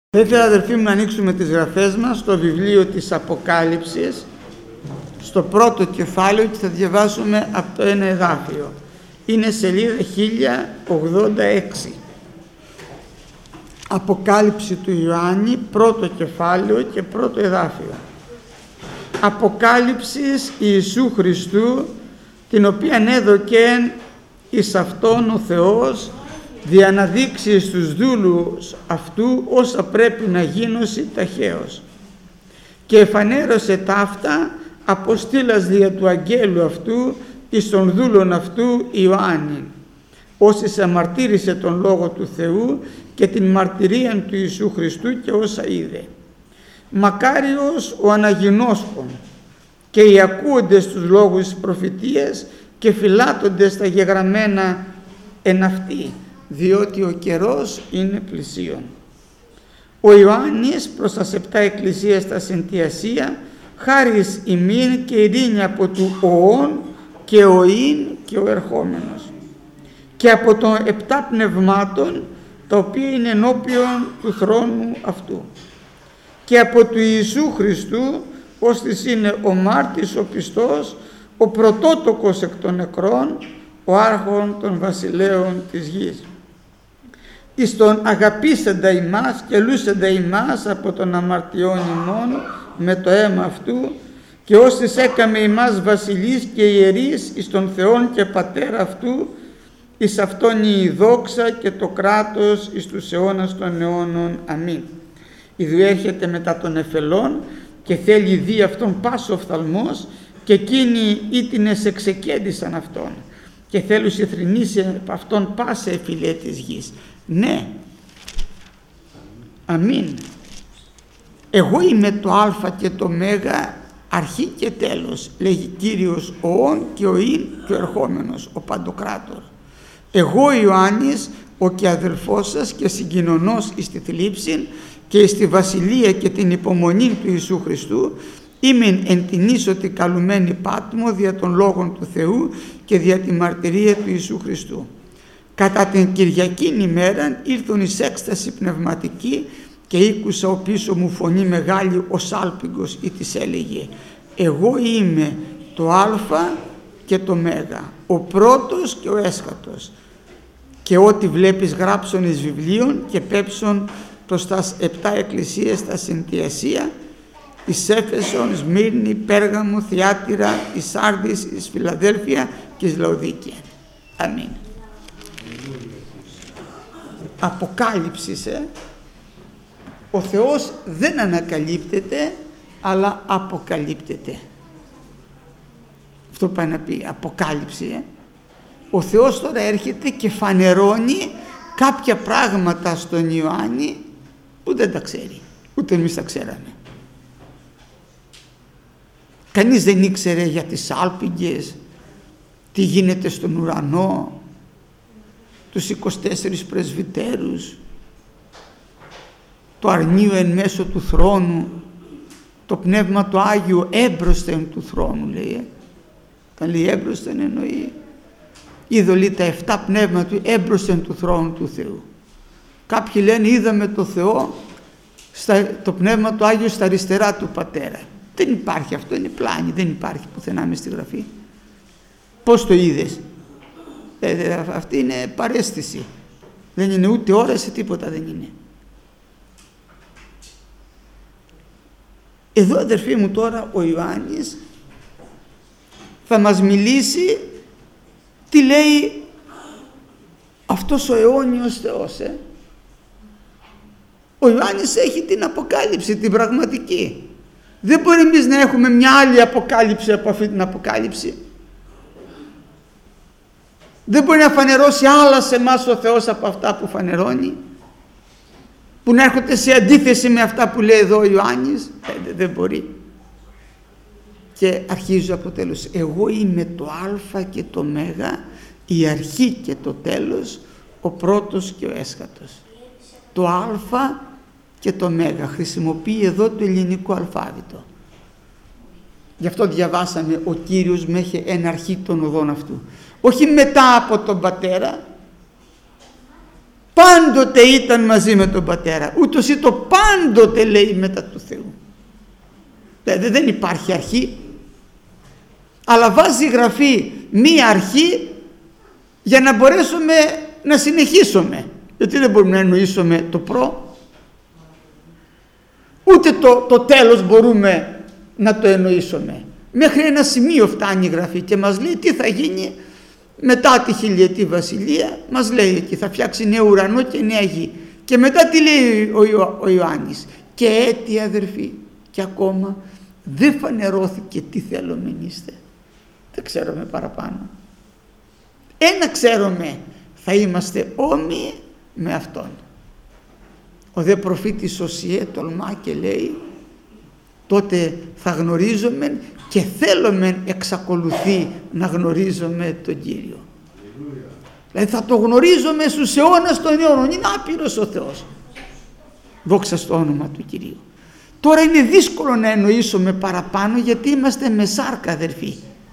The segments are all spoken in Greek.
Θα ήθελα, αδερφοί μου, να ανοίξουμε τις γραφές μας στο βιβλίο της Αποκάλυψης, στο πρώτο κεφάλαιο, και θα διαβάσουμε από το ένα εδάφιο. Είναι σελίδα 1086. Αποκάλυψη του Ιωάννη, πρώτο κεφάλαιο και πρώτο εδάφιο. Αποκάλυψης Ιησού Χριστού, την οποίαν έδωκεν εις Αυτόν ο Θεός, δια να δείξει στους δούλους αυτού όσα πρέπει να γίνωση ταχαίως. Και εφανέρωσε ταύτα αποστήλας δια του αγγέλου αυτού εις των δούλων αυτού Ιωάννη, όσοι αμαρτύρησε τον Λόγο του Θεού και την μαρτυρίαν του Ιησού Χριστού και όσα είδε. Μακάριος ο αναγινώσκων και οι ακούοντες τους λόγους της προφητείας και φυλάτοντες τα γεγραμμένα εν αυτοί, διότι ο καιρός είναι πλησίον. Ο Ιωάννης προς τα 7 εκκλησίες στα Συντή Ασία, χάρις ημίν και ειρήνη από του οών και ο ειν και ο ερχόμενος, και από των 7 πνευμάτων, τα οποία είναι ενώπιον του θρόνου αυτού, και από του Ιησού Χριστού, ώστις είναι ο μάρτης ο πιστός, ο πρωτότοκος εκ των νεκρών, ο άρχον των βασιλέων της γης, εις τον αγαπήσαντα ημάς και λούσαντα ημάς από τον αμαρτιών ημών με το αίμα αυτού, και όσοι έκαμε ημάς βασιλείς και ιερείς εις τον Θεόν και Πατέρα αυτού, εις αυτόν η δόξα και το κράτος εις τους αιώνας των αιώνων. Αμήν. Ιδού έρχεται μετά των εφελών και θέλει δει αυτόν πάσο οφθαλμός, και εκείνοι ήτινες εξεκέντησαν αυτόν και θέλουν θρηνήσει από αυτόν πάσε εφηλέ της γης. Ναι, αμήν. Εγώ είμαι το Α και το Μέγα, αρχή και τέλος, λέγει Κύριος ο όν και ο ειν και ο ερχόμενος, ο Παντοκράτορ. Εγώ Ιωάννης, ο και αδελφός σας και συγκοινωνός εις τη θλίψη και εις τη βασιλεία και την υπομονή του Ιησού Χριστού, είμαι εν την ίσοτη καλουμένη Πάτμο δια των λόγων του Θεού και δια τη μαρτυρία του Ιησού Χριστού. Κατά την Κυριακήν ημέραν ήρθον εις έκσταση πνευματική, και ήκουσα ο πίσω μου φωνή μεγάλη ως άλπιγγος, ή της έλεγε: εγώ είμαι το Α και το Μέγα, ο πρώτος και ο έσχατος, και ό,τι βλέπεις γράψον εις βιβλίων και πέψον προς τας 7 εκκλησίες στα Συντή Ασία, εις Έφεσον, Σμύρνη, Πέργαμο, Θιάτυρα, εις Σάρδης, εις Φιλαδέλφια και εις Λαοδίκια. Αμήν. Αποκάλυψης, ο Θεός δεν ανακαλύπτεται, αλλά αποκαλύπτεται. Αυτό πάει να πει αποκάλυψη. Ο Θεός τώρα έρχεται και φανερώνει κάποια πράγματα στον Ιωάννη που δεν τα ξέρει, ούτε εμείς τα ξέραμε. Κανείς δεν ήξερε για τις άλπιγγες, τι γίνεται στον ουρανό, τους 24 πρεσβυτέρους, το αρνείο εν μέσω του θρόνου, το Πνεύμα το Άγιο έμπροσθεν του θρόνου, λέει. Όταν λέει έμπροσθεν εννοεί είδωλοι τα 7 πνεύματα του έμπροσθεν του θρόνου του Θεού. Κάποιοι λένε είδαμε το Θεό, το Πνεύμα το Άγιο στα αριστερά του Πατέρα. Δεν υπάρχει αυτό, είναι πλάνη, δεν υπάρχει πουθενά μες στη Γραφή. Πώς το είδες? Αυτή είναι παρέστηση, δεν είναι ούτε όραση, τίποτα δεν είναι. Εδώ, αδερφοί μου, τώρα ο Ιωάννης θα μας μιλήσει τι λέει αυτός ο αιώνιος Θεός. Ο Ιωάννης έχει την αποκάλυψη, την πραγματική. Δεν μπορεί εμείς να έχουμε μια άλλη αποκάλυψη από αυτή την αποκάλυψη. Δεν μπορεί να φανερώσει άλλα σε εμάς ο Θεός από αυτά που φανερώνει, που να έρχονται σε αντίθεση με αυτά που λέει εδώ ο Ιωάννης. Δεν μπορεί. Και αρχίζω από το τέλος. Εγώ είμαι το Α και το Μέγα, η αρχή και το τέλος, ο πρώτος και ο έσχατος. Το Α και το Μέγα χρησιμοποιεί εδώ το ελληνικό αλφάβητο. Γι' αυτό διαβάσαμε ο Κύριος μέχρι εν αρχή των οδών αυτού. Όχι μετά από τον Πατέρα, πάντοτε ήταν μαζί με τον Πατέρα. Ούτως ή το πάντοτε, λέει, μετά του Θεού. Δεν υπάρχει αρχή, αλλά βάζει η Γραφή μία αρχή για να μπορέσουμε να συνεχίσουμε. Γιατί δεν μπορούμε να εννοήσουμε το προ, ούτε το τέλος μπορούμε να το εννοήσουμε. Μέχρι ένα σημείο φτάνει η Γραφή και μας λέει τι θα γίνει μετά τη χιλιετή βασιλεία. Μας λέει εκεί θα φτιάξει νέο ουρανό και νέα γη. Και μετά τι λέει ο Ιωάννης? Και έτη, αδερφοί, και ακόμα δεν φανερώθηκε τι θέλομεν είστε. Δεν ξέρουμε παραπάνω. Ένα ξέρουμε, θα είμαστε όμοιοι με Αυτόν. Ο δε προφήτης Οσιέ τολμά και λέει, τότε θα γνωρίζουμε και θέλουμε εξακολουθεί να γνωρίζουμε τον Κύριο. Δηλαδή θα το γνωρίζουμε στους αιώνας των αιώνων. Είναι άπειρος ο Θεός. Δόξα στο όνομα του Κυρίου. Τώρα είναι δύσκολο να εννοήσουμε παραπάνω, γιατί είμαστε με σάρκα, αδερφοί.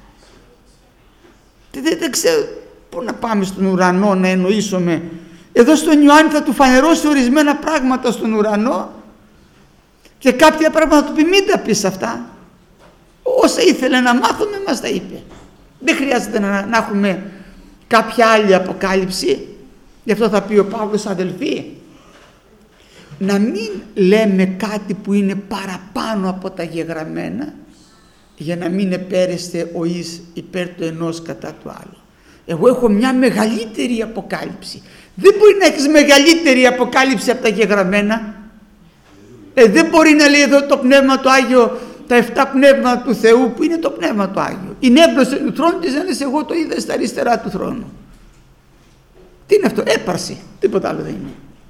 Δεν ξέρω πού να πάμε στον ουρανό να εννοήσουμε. Εδώ στον Ιωάννη θα του φανερώσει ορισμένα πράγματα στον ουρανό και κάποια πράγματα θα του πει μην τα πεις αυτά. Όσα ήθελε να μάθουμε μας τα είπε. Δεν χρειάζεται να έχουμε κάποια άλλη αποκάλυψη. Γι' αυτό θα πει ο Παύλος, αδελφοί, να μην λέμε κάτι που είναι παραπάνω από τα γεγραμμένα, για να μην επέρεστε ο εις υπέρ του ενός κατά του άλλου. Εγώ έχω μια μεγαλύτερη αποκάλυψη. Δεν μπορεί να έχεις μεγαλύτερη αποκάλυψη από τα γεγραμμένα. Δεν μπορεί να λέει εδώ το Πνεύμα το Άγιο, τα 7 πνεύματα του Θεού, που είναι το Πνεύμα το Άγιο. Η νεύλωση του θρόνου της λες, εγώ το είδα στα αριστερά του θρόνου. Τι είναι αυτό? Έπαρση. Τίποτα άλλο δεν είναι.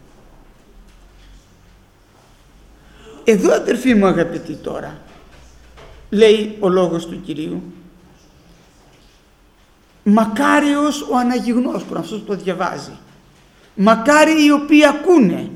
Εδώ, αδερφοί μου αγαπητοί, τώρα λέει ο λόγος του Κυρίου, μακάριος ο αναγιγνώσκων, αυτός που το διαβάζει, μακάρι οι οποίοι ακούνε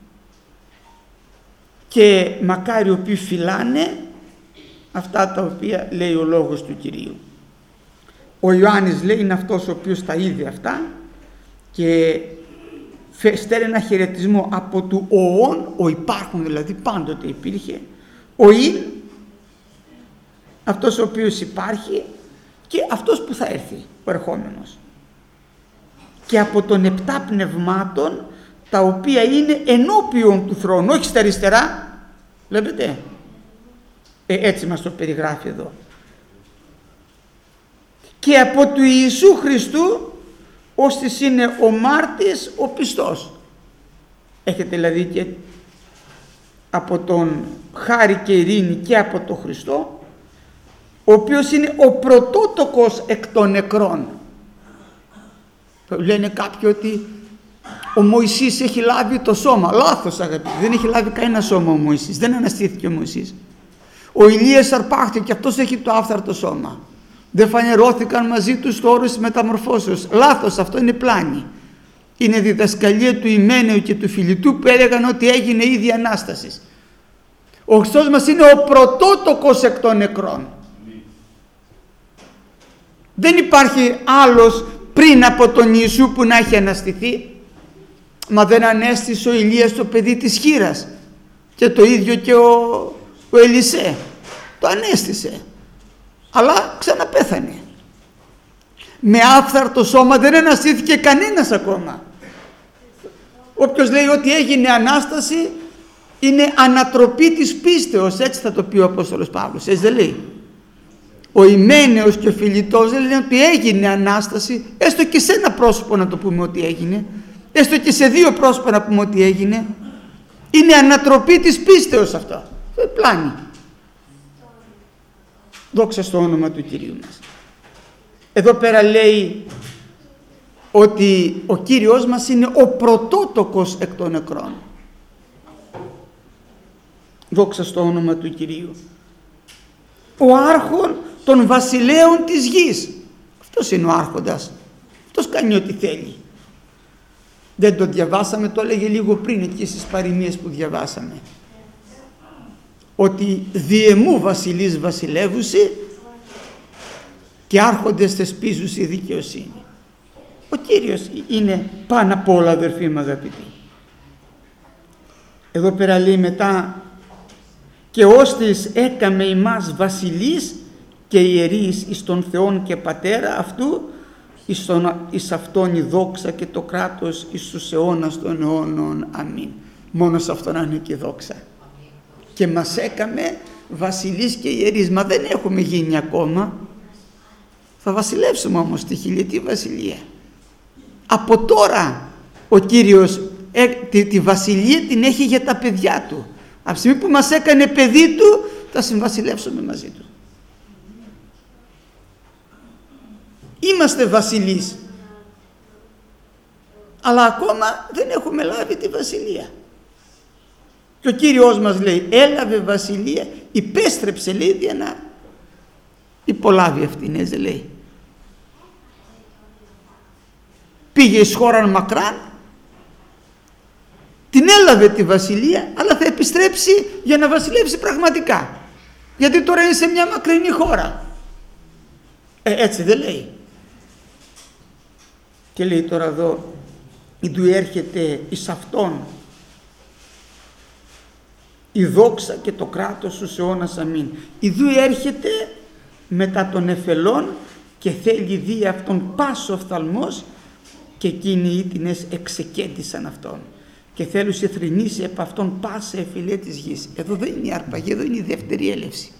και μακάρι οι οποίοι φυλάνε αυτά τα οποία λέει ο λόγος του Κυρίου. Ο Ιωάννης λέει είναι αυτός ο οποίος τα είδε αυτά και στέλνει ένα χαιρετισμό από του οόν, ο υπάρχον δηλαδή, πάντοτε υπήρχε, ο ειν, αυτός ο οποίος υπάρχει, και αυτός που θα έρθει, ο ερχόμενος, και από των 7 πνευμάτων τα οποία είναι ενώπιον του θρόνου, όχι στα αριστερά, βλέπετε, έτσι μας το περιγράφει εδώ, και από του Ιησού Χριστού ώστις είναι ο μάρτης ο πιστός. Έχετε δηλαδή και από τον χάρη και ειρήνη και από τον Χριστό, ο οποίος είναι ο πρωτότοκος εκ των νεκρών. Λένε κάποιοι ότι ο Μωυσής έχει λάβει το σώμα. Λάθος, αγαπητοί, δεν έχει λάβει κανένα σώμα ο Μωυσής, δεν αναστήθηκε ο Μωυσής. Ο Ηλίας αρπάχθηκε και αυτός έχει το άφθαρτο σώμα. Δεν φανερώθηκαν μαζί του στο όρος της μεταμορφώσεως. Λάθος, αυτό είναι πλάνη. Είναι διδασκαλία του Ημένεου και του Φιλιτού που έλεγαν ότι έγινε ήδη Ανάστασης. Ο Χριστός μας είναι ο πρωτότοκος εκ των νεκρών. Δεν υπάρχει άλλος πριν από τον Ιησού που να έχει αναστηθεί. Μα δεν ανέστησε ο Ηλίας το παιδί της χήρας, και το ίδιο και ο Ελισέ το ανέστησε, αλλά ξαναπέθανε. Με άφθαρτο σώμα δεν αναστήθηκε κανένας ακόμα. Όποιος λέει ότι έγινε Ανάσταση είναι ανατροπή της πίστεως, έτσι θα το πει ο Απόστολος Παύλος, έτσι δεν λέει? Ο Ημένεος και ο Φιλιτός δεν λένε ότι έγινε Ανάσταση, έστω και σε ένα πρόσωπο να το πούμε ότι έγινε, έστω και σε 2 πρόσωπα να πούμε ότι έγινε. Είναι ανατροπή της πίστεως αυτό. Πλάνη. Δόξα στο όνομα του Κυρίου μας. Εδώ πέρα λέει ότι ο Κύριος μας είναι ο πρωτότοκος εκ των νεκρών. Δόξα στο όνομα του Κυρίου. Ο άρχον των βασιλέων της γης. Αυτός είναι ο άρχοντας. Αυτός κάνει ό,τι θέλει. Δεν το διαβάσαμε, το έλεγε λίγο πριν εκεί στις παροιμίες που διαβάσαμε. Ότι διεμού βασιλείς βασιλεύουσι και άρχοντες θεσπίζουσι δικαιοσύνη. Ο Κύριος είναι πάνω απ' όλα, αδερφοί μου αγαπητοί. Εδώ πέρα λέει μετά, και ώστις έκαμε ημάς βασιλείς και ιερείς εις τον Θεόν και Πατέρα αυτού, εις αυτόν η δόξα και το κράτος εις τους αιώνας των αιώνων. Αμήν. Μόνο σε αυτόν είναι και η δόξα. Και μας έκαμε βασιλείς και ιερείς. Μα δεν έχουμε γίνει ακόμα. Θα βασιλεύσουμε όμως τη χιλιετή βασιλεία. Από τώρα ο Κύριος τη βασιλεία την έχει για τα παιδιά του. Από τη στιγμή που μας έκανε παιδί του, θα συμβασιλεύσουμε μαζί του. Είμαστε βασιλείς, αλλά ακόμα δεν έχουμε λάβει τη βασιλεία. Και ο Κύριος μας λέει, έλαβε βασιλεία, υπέστρεψε, λέει, για να υπολάβει αυτήν, δεν λέει. Πήγε εις χώραν μακράν, την έλαβε τη βασιλεία, αλλά θα επιστρέψει για να βασιλεύσει πραγματικά. Γιατί τώρα είναι σε μια μακρινή χώρα. Έτσι δεν λέει. Και λέει τώρα εδώ, «Ιδού έρχεται εις αυτόν η δόξα και το κράτος στους αιώνας. Αμήν». Ιδού έρχεται μετά των εφελών και θέλει δει αυτόν πάσο οφθαλμός, και εκείνοι οι ήτινες εξεκέντησαν αυτόν και θέλουν σε θρηνήσει επ' αυτόν πάσα εφηλέ της γης. Εδώ δεν είναι η αρπαγή, εδώ είναι η δεύτερη έλευση.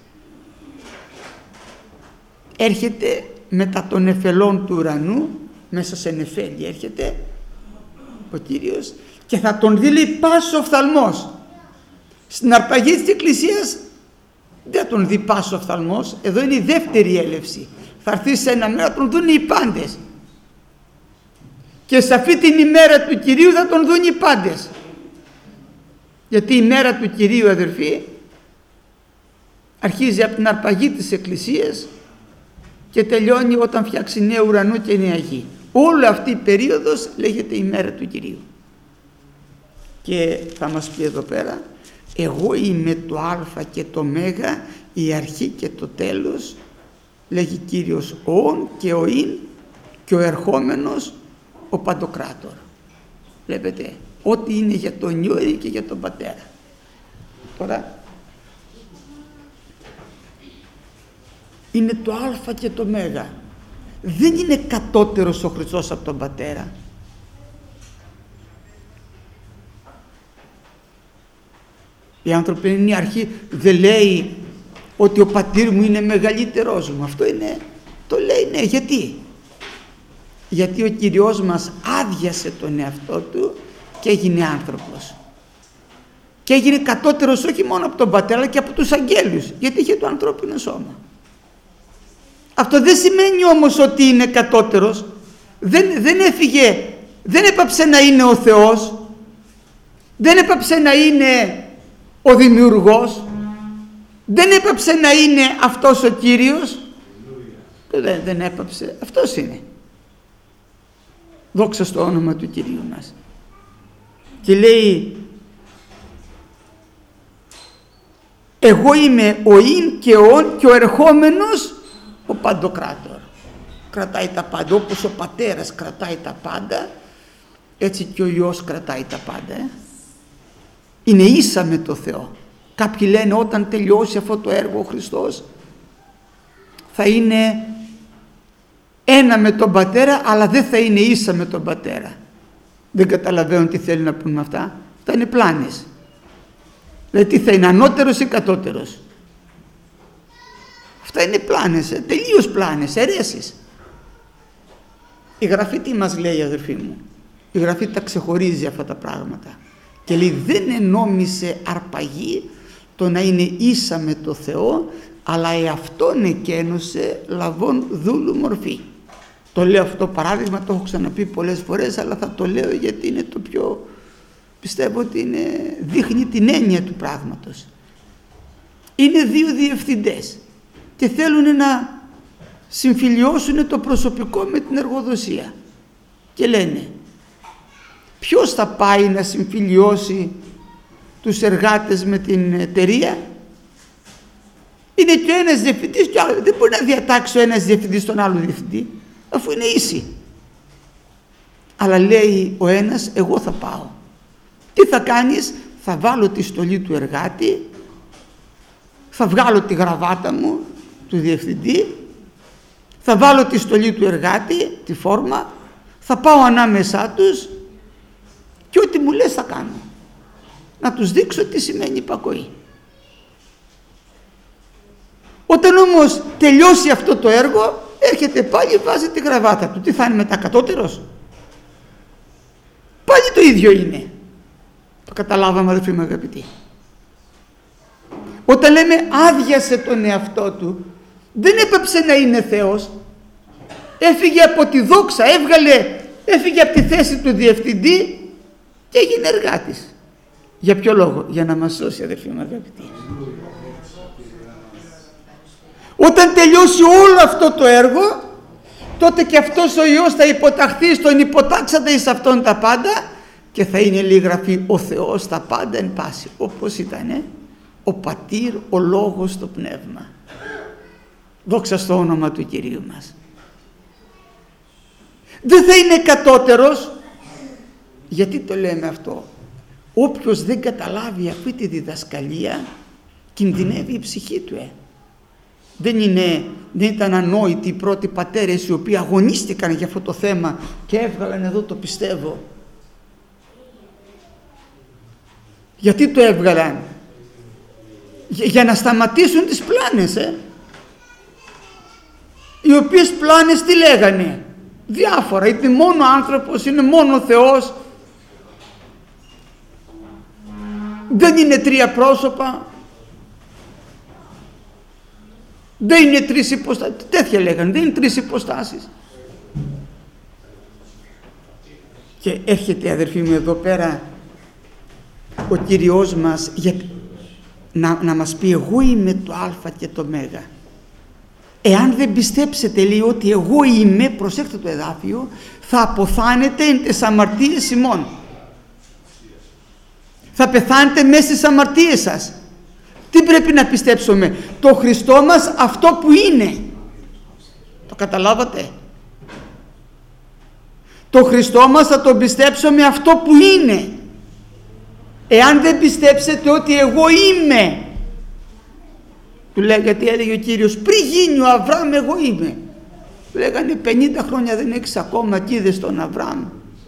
Έρχεται μετά των εφελών του ουρανού, μέσα σε νεφέλη έρχεται ο Κύριος και θα τον δει, λέει, πάσο οφθαλμός. Στην αρπαγή της Εκκλησίας δεν τον δει πάσο οφθαλμός, εδώ είναι η δεύτερη έλευση. Θα έρθει σε ένα μέρα, τον δουν οι πάντες. Και σε αυτή την ημέρα του Κυρίου θα τον δουν οι πάντες. Γιατί η μέρα του Κυρίου, αδερφοί, αρχίζει από την αρπαγή της Εκκλησίας και τελειώνει όταν φτιάξει νέο ουρανό και νέα γη. Όλη αυτή η περίοδος λέγεται η μέρα του Κυρίου. Και θα μας πει εδώ πέρα, εγώ είμαι το Α και το Μέγα, η αρχή και το τέλος, λέγει Κύριος, ον και ο ειν και ο ερχόμενος, ο Παντοκράτορ. Βλέπετε, ό,τι είναι για τον Υιό και για τον Πατέρα. Τώρα, είναι το Α και το Μέγα. Δεν είναι κατώτερος ο Χριστός από τον Πατέρα. Οι άνθρωποι είναι η αρχή, δεν λέει ότι ο πατήρ μου είναι μεγαλύτερός μου. Αυτό είναι, το λέει, ναι. Γιατί ο Κυριός μας άδειασε τον εαυτό του και έγινε άνθρωπος. Και έγινε κατώτερος όχι μόνο από τον Πατέρα, αλλά και από τους αγγέλους, γιατί είχε το ανθρώπινο σώμα. Αυτό δεν σημαίνει όμως ότι είναι κατώτερος. Δεν έφυγε, δεν έπαψε να είναι ο Θεός, δεν έπαψε να είναι ο Δημιουργός, δεν έπαψε να είναι αυτός ο Κύριος. Δεν έπαψε, αυτός είναι. Δόξα στο όνομα του Κυρίου μας. Και λέει, εγώ είμαι ο ειν και ο ον και ο ερχόμενος, ο Παντοκράτορ. Κρατάει τα πάντα. Όπως ο Πατέρας κρατάει τα πάντα, έτσι και ο Υιός κρατάει τα πάντα. Είναι ίσα με το Θεό. Κάποιοι λένε όταν τελειώσει αυτό το έργο ο Χριστός θα είναι ένα με τον Πατέρα, αλλά δεν θα είναι ίσα με τον Πατέρα. Δεν καταλαβαίνω τι θέλει να πούν με αυτά. Αυτά είναι πλάνες. Δηλαδή τι θα είναι, ανώτερος ή κατώτερος. Αυτά είναι πλάνες, τελείως πλάνες, αιρέσεις. Η Γραφή τι μας λέει, αδερφοί μου? Η Γραφή τα ξεχωρίζει αυτά τα πράγματα και λέει, δεν ενόμισε αρπαγή το να είναι ίσα με το Θεό, αλλά εαυτόν εκένωσε λαβών δούλου μορφή. Το λέω αυτό παράδειγμα, το έχω ξαναπεί πολλές φορές, αλλά θα το λέω γιατί είναι το πιο, πιστεύω ότι δείχνει την έννοια του πράγματος. Είναι δύο διευθυντές και θέλουν να συμφιλιώσουν το προσωπικό με την εργοδοσία και λένε, ποιος θα πάει να συμφιλιώσει τους εργάτες με την εταιρεία? Είναι και ο ένας διευθυντής και ο άλλος. Δεν μπορεί να διατάξει ο ένας διευθυντής τον άλλο διευθυντή, αφού είναι ίσοι. Αλλά λέει ο ένας, εγώ θα πάω. Τι θα κάνεις? Θα βάλω τη στολή του εργάτη, θα βγάλω τη γραβάτα μου του διευθυντή, θα βάλω τη στολή του εργάτη, τη φόρμα, θα πάω ανάμεσά τους και ό,τι μου λες θα κάνω. Να τους δείξω τι σημαίνει υπακοή. Όταν όμως τελειώσει αυτό το έργο, έρχεται πάλι, βάζει τη γραβάτα του. Τι θα είναι μετά, κατώτερος? Πάλι το ίδιο είναι. Το καταλάβαμε, αδελφοί μου αγαπητοί? Όταν λέμε άδειασε τον εαυτό του, δεν έπαψε να είναι Θεός. Έφυγε από τη δόξα, έφυγε από τη θέση του διευθυντή και έγινε εργάτης. Για ποιο λόγο? Για να μας σώσει, αδελφοί μου αγαπητοί. Όταν τελειώσει όλο αυτό το έργο, τότε και αυτός ο Υιός θα υποταχθεί στον υποτάξαντα εις αυτόν τα πάντα και θα είναι, λέει η Γραφή, ο Θεός τα πάντα εν πάση, όπως ήταν ο Πατήρ, ο Λόγος, το Πνεύμα. Δόξα στο όνομα του Κυρίου μας. Δεν θα είναι κατώτερος. Γιατί το λέμε αυτό? Όποιος δεν καταλάβει αυτή τη διδασκαλία, κινδυνεύει η ψυχή του. Δεν ήταν ανόητοι οι πρώτοι πατέρες οι οποίοι αγωνίστηκαν για αυτό το θέμα και έβγαλαν εδώ το πιστεύω. Γιατί το έβγαλαν? Για να σταματήσουν τις πλάνες. Οι οποίες πλάνες τι λέγανε? Διάφορα. Είναι μόνο άνθρωπος, είναι μόνο Θεός. Δεν είναι τρία πρόσωπα. Δεν είναι τρεις υποστάσεις. Τέτοια λέγανε. Δεν είναι τρεις υποστάσεις. Και έρχεται, αδερφοί μου, εδώ πέρα ο Κύριος μας για να μας πει, εγώ είμαι το Α και το Μέγα. Εάν δεν πιστέψετε, λέει, ότι εγώ είμαι, προσέξτε το εδάφιο, θα αποθάνετε εν τες αμαρτίες ημών. Θα πεθάνετε μέσα στις αμαρτίες σας. Τι πρέπει να πιστέψουμε? Το Χριστό μας, αυτό που είναι. Το καταλάβατε? Το Χριστό μας θα τον πιστέψουμε αυτό που είναι. Εάν δεν πιστέψετε ότι εγώ είμαι, του λέγατε, έλεγε ο Κύριος, πριν γίνει ο Αβραάμ εγώ είμαι. Του λέγανε 50 χρόνια δεν έχεις ακόμα και είδες τον Αβραάμ.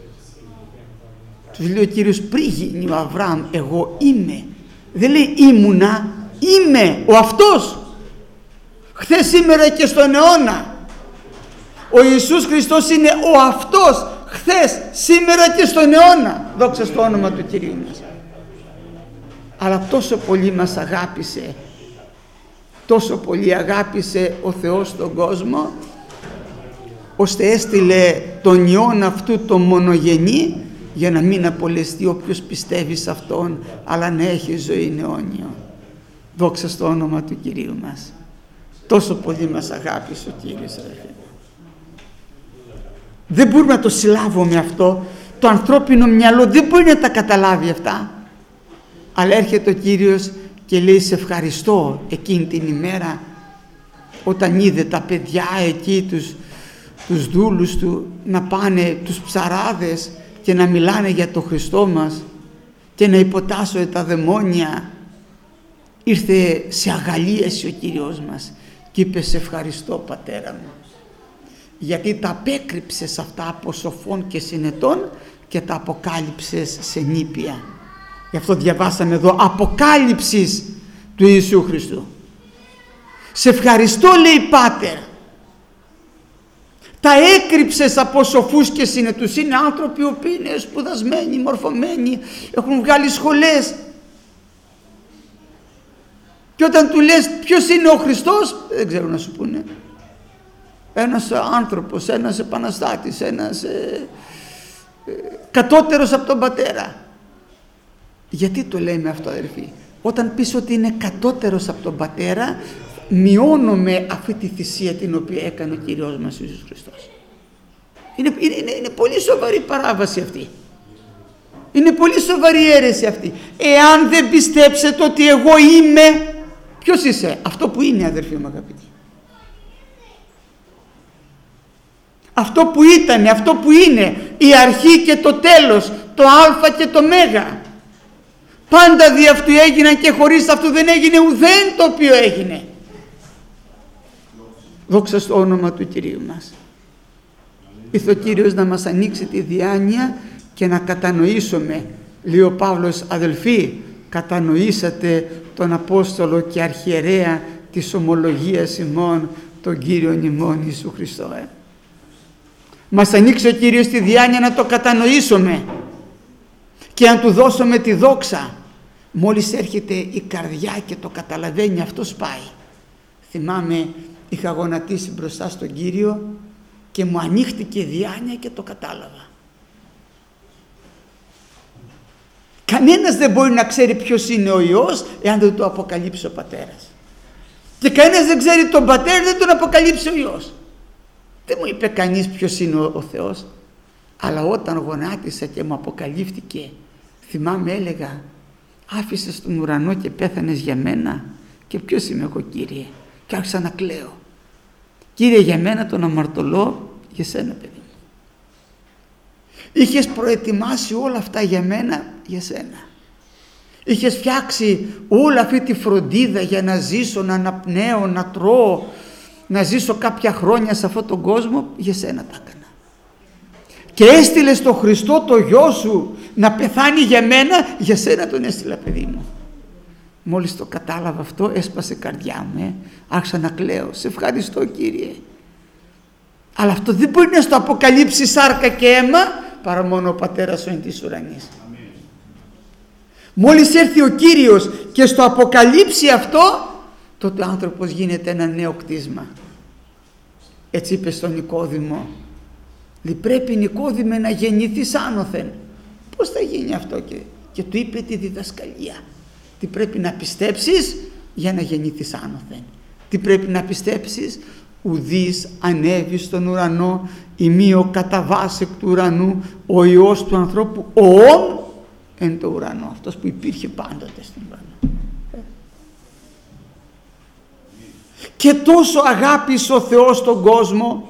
Τους λέει ο Κύριος, πριν γίνει ο Αβραάμ εγώ είμαι. Δεν λέει ήμουνα, είμαι ο αυτός. Χθες, σήμερα και στον αιώνα. Ο Ιησούς Χριστός είναι ο αυτός, χθες, σήμερα και στον αιώνα. Δόξα στο όνομα του Κυρίου μας. Αλλά τόσο πολύ μας αγάπησε, τόσο πολύ αγάπησε ο Θεός τον κόσμο, ώστε έστειλε τον Υιόν αυτού τον μονογενή, για να μην απολεστεί όποιος πιστεύει σε Αυτόν, αλλά να έχει ζωή αιώνιο. Δόξα στο όνομα του Κυρίου μας. Τόσο πολύ μας αγάπησε ο Κύριος. Δεν μπορούμε να το συλλάβουμε αυτό. Το ανθρώπινο μυαλό δεν μπορεί να τα καταλάβει αυτά. Αλλά έρχεται ο Κύριος και λέει, σε ευχαριστώ εκείνη την ημέρα, όταν είδε τα παιδιά εκεί, τους δούλους του, να πάνε, τους ψαράδες, και να μιλάνε για το Χριστό μας και να υποτάσσονται τα δαιμόνια. Ήρθε σε αγαλίαση ο Κύριος μας και είπε, σε ευχαριστώ Πατέρα μου, γιατί τα απέκρυψες αυτά από σοφών και συνετών και τα αποκάλυψες σε νήπια. Γι' αυτό διαβάσαμε εδώ αποκάλυψης του Ιησού Χριστού. Σε ευχαριστώ, λέει, Πάτερ. Τα έκρυψες από σοφούς και συνετούς. Είναι άνθρωποι οι οποίοι είναι σπουδασμένοι, μορφωμένοι, έχουν βγάλει σχολές. Και όταν του λες ποιος είναι ο Χριστός, δεν ξέρουν να σου πούνε. Ένας άνθρωπος, ένας επαναστάτης, ένας κατώτερος από τον Πατέρα. Γιατί το λέμε αυτό, αδερφοί? Όταν πεις ότι είναι κατώτερος από τον Πατέρα, μειώνουμε αυτή τη θυσία την οποία έκανε ο Κύριος μας Ιησούς Χριστός. Είναι πολύ σοβαρή παράβαση αυτή. Είναι πολύ σοβαρή αίρεση αυτή. Εάν δεν πιστέψετε ότι εγώ είμαι, ποιος είσαι? Αυτό που είναι, αδερφοί μου αγαπητοί. Αυτό που ήταν, αυτό που είναι. η αρχή και το τέλος, το α και το μέγα. Πάντα δι' αυτού έγιναν και χωρίς αυτού δεν έγινε ουδέν το οποίο έγινε. Δόξα στο όνομα του Κυρίου μας. Ήθελε ο Κύριος να μας ανοίξει τη διάνοια και να κατανοήσουμε. Λέει ο Παύλος, αδελφοί, κατανοήσατε τον Απόστολο και Αρχιερέα της ομολογίας ημών, τον Κύριον ημών Ιησού Χριστό. Μας ανοίξει ο Κύριος τη διάνοια να το κατανοήσουμε και να του δώσουμε τη δόξα. Μόλις έρχεται η καρδιά και το καταλαβαίνει, αυτό πάει. Θυμάμαι, είχα γονατίσει μπροστά στον Κύριο και μου ανοίχτηκε η διάνοια και το κατάλαβα. Κανένας δεν μπορεί να ξέρει ποιος είναι ο Υιός εάν δεν το αποκαλύψει ο Πατέρας. Και κανένας δεν ξέρει τον Πατέρα, δεν τον αποκαλύψει ο Υιός. Δεν μου είπε κανείς ποιος είναι ο Θεός, αλλά όταν γονάτισα και μου αποκαλύφθηκε, θυμάμαι έλεγα, άφησες τον ουρανό και πέθανες για μένα, και ποιος είμαι εγώ, Κύριε? Και άρχισα να κλαίω. Κύριε, για μένα τον αμαρτωλό, για σένα, παιδί μου. Είχες προετοιμάσει όλα αυτά για μένα, για σένα. Είχες φτιάξει όλη αυτή τη φροντίδα για να ζήσω, να αναπνέω, να τρώω, να ζήσω κάποια χρόνια σε αυτόν τον κόσμο, για σένα τα έκανα. Και έστειλες τον Χριστό, το γιο σου, να πεθάνει για μένα, για σένα τον έστειλα, παιδί μου. Μόλις το κατάλαβα αυτό, έσπασε η καρδιά μου, άρχισα να κλαίω. Σε ευχαριστώ, Κύριε. Αλλά αυτό δεν μπορεί να στο αποκαλύψει σάρκα και αίμα, παρά μόνο ο Πατέρας σου εν της ουρανής. Μόλις έρθει ο Κύριος και στο αποκαλύψει αυτό, τότε ο άνθρωπος γίνεται ένα νέο κτίσμα. Έτσι είπε στον Νικόδημο, πρέπει, Νικόδημε, να γεννηθείς άνωθεν. Πώς θα γίνει αυτό? Και του είπε τη διδασκαλία. Τι πρέπει να πιστέψεις για να γεννηθείς άνωθεν? Τι πρέπει να πιστέψεις? Ουδής ανέβη στον ουρανό, ημίω κατά βάση εκ του ουρανού, ο Υιός του ανθρώπου, οόν εν το ουρανό. Αυτός που υπήρχε πάντοτε στον ουρανό. Και τόσο αγάπησε ο Θεός τον κόσμο,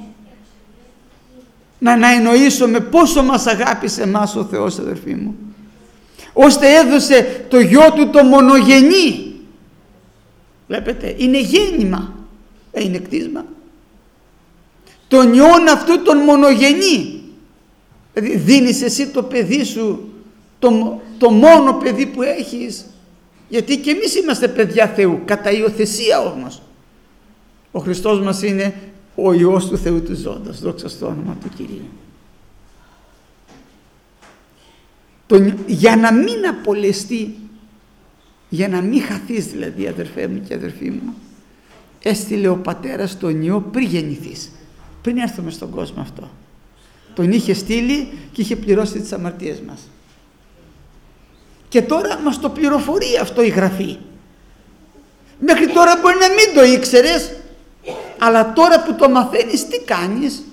να εννοήσουμε πόσο μας αγάπησε εμάς ο Θεός, αδερφοί μου, ώστε έδωσε το γιο του το μονογενή. Βλέπετε, είναι γέννημα, είναι κτίσμα. Τον ιόν αυτού τον μονογενή. Δηλαδή δίνεις εσύ το παιδί σου, το μόνο παιδί που έχεις, γιατί και εμείς είμαστε παιδιά Θεού, κατά υιοθεσία όμως. Ο Χριστός μας είναι ο Υιός του Θεού του ζώντος, δόξα στο όνομα του Κυρίου. Για να μην απολεστεί, για να μην χαθείς δηλαδή, αδερφέ μου και αδερφοί μου, έστειλε ο Πατέρας τον Υιό πριν γεννηθείς, πριν έρθουμε στον κόσμο αυτό. Τον είχε στείλει και είχε πληρώσει τις αμαρτίες μας. Και τώρα μας το πληροφορεί αυτό η Γραφή. Μέχρι τώρα μπορεί να μην το ήξερες, αλλά τώρα που το μαθαίνεις, τι κάνεις?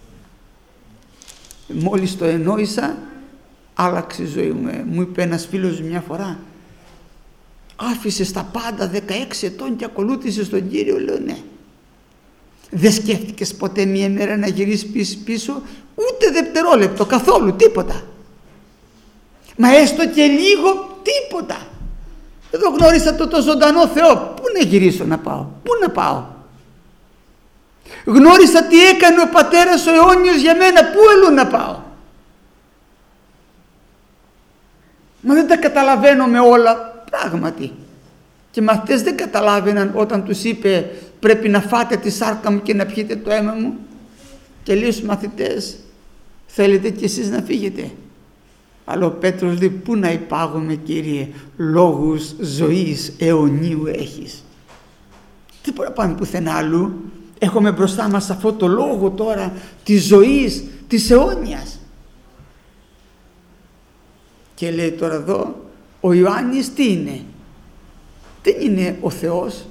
Μόλις το εννοήσα, άλλαξε η ζωή μου. Μου είπε ένας φίλος μια φορά, άφησες τα πάντα 16 ετών και ακολούθησες τον Κύριο? Λέω ναι. Δεν σκέφτηκες ποτέ μία μέρα να γυρίσεις πίσω? Ούτε δευτερόλεπτο, καθόλου, τίποτα. Μα έστω και λίγο, τίποτα. Εδώ γνώρισα το ζωντανό Θεό. Πού να γυρίσω να πάω? Πού να πάω? Γνώρισα τι έκανε ο Πατέρας ο αιώνιος για μένα. Πού αλλού να πάω? Μα δεν τα καταλαβαίνω με όλα, πράγματι. Και μαθητές δεν καταλάβαιναν όταν τους είπε πρέπει να φάτε τη σάρκα μου και να πιείτε το αίμα μου. Και λέει στους μαθητές, θέλετε κι εσείς να φύγετε? Αλλά ο Πέτρος λέει, πού να υπάγομαι, Κύριε, λόγους ζωής αιωνίου έχεις. Δεν μπορεί να πάμε πουθενά αλλού. Έχουμε μπροστά μας αυτό το λόγο τώρα της ζωής, της αιώνιας. Και λέει τώρα εδώ, ο Ιωάννης τι είναι? Δεν είναι ο Θεός.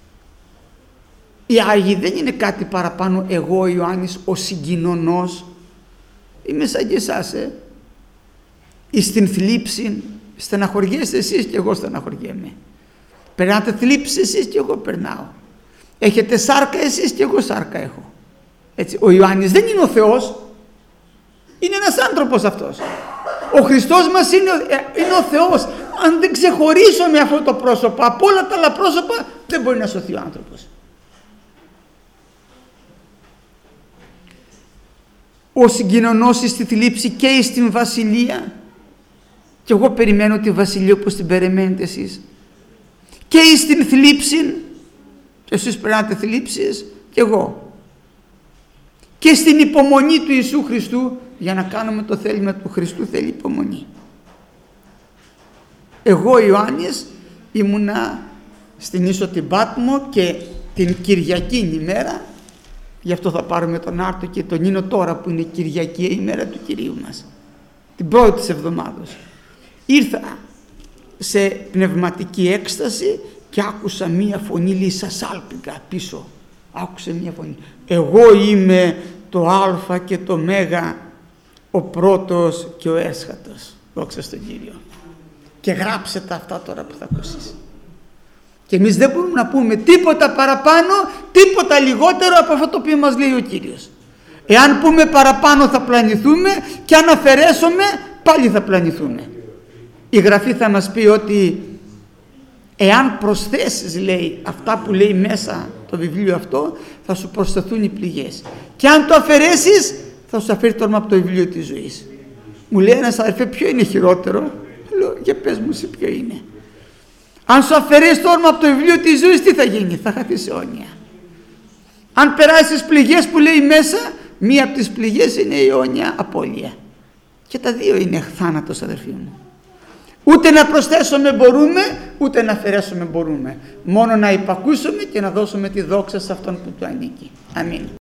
Οι Άγιοι δεν είναι κάτι παραπάνω. Εγώ ο Ιωάννης ο συγκοινωνός είμαι σαν και εσάς. Εις την θλίψη στεναχωριέστε εσείς και εγώ στεναχωριέμαι. Περνάτε θλίψη εσείς και εγώ περνάω. Έχετε σάρκα εσείς και εγώ σάρκα έχω. Έτσι, ο Ιωάννης δεν είναι ο Θεός. Είναι ένας άνθρωπος αυτός. Ο Χριστός μας είναι ο Θεός. Αν δεν ξεχωρίσουμε αυτό το πρόσωπο από όλα τα άλλα πρόσωπα, δεν μπορεί να σωθεί ο άνθρωπος. Ο συγκοινωνός στη θλίψη και στην βασιλεία, και εγώ περιμένω τη βασιλεία όπως την περιμένετε εσείς, και στην θλίψη, και εσείς περνάτε θλίψεις, και εγώ, και στην υπομονή του Ιησού Χριστού. Για να κάνουμε το θέλημα του Χριστού θέλει υπομονή. Εγώ Ιωάννης ήμουνα στην Ίσο την Πάτμο και την Κυριακή ημέρα, γι' αυτό θα πάρουμε τον Άρτο και τον Νίνο τώρα που είναι Κυριακή ημέρα του Κυρίου μας, την πρώτη της εβδομάδος. Ήρθα σε πνευματική έκσταση και άκουσα μία φωνή, λέει, σάλπιγγα πίσω. Άκουσα μία φωνή. Εγώ είμαι το Α και το Μέγα, ο πρώτος και ο έσχατος. Δόξα στον Κύριο. Και γράψε τα αυτά τώρα που θα ακούσεις. Και εμείς δεν μπορούμε να πούμε τίποτα παραπάνω, τίποτα λιγότερο από αυτό το οποίο μας λέει ο Κύριος. Εάν πούμε παραπάνω θα πλανηθούμε, και αν αφαιρέσουμε πάλι θα πλανηθούμε. Η Γραφή θα μας πει ότι εάν προσθέσεις, λέει, αυτά που λέει μέσα το βιβλίο αυτό, θα σου προσθεθούν οι πληγές. Και αν το αφαιρέσεις, θα σου αφαιρεί το όνομα από το βιβλίο της ζωής. Μου λέει ένας αδερφέ, ποιο είναι χειρότερο? Λέω, για πες μου εσύ ποιο είναι. Αν σου αφαιρέσει το όνομα από το βιβλίο της ζωής, τι θα γίνει? Θα χαθείς αιώνια. Αν περάσεις τις πληγές που λέει μέσα, μία από τις πληγές είναι η αιώνια απώλεια. Και τα δύο είναι θάνατος, αδερφοί μου. Ούτε να προσθέσουμε μπορούμε, ούτε να αφαιρέσουμε μπορούμε. Μόνο να υπακούσουμε και να δώσουμε τη δόξα σε αυτόν που του ανήκει. Αμήν.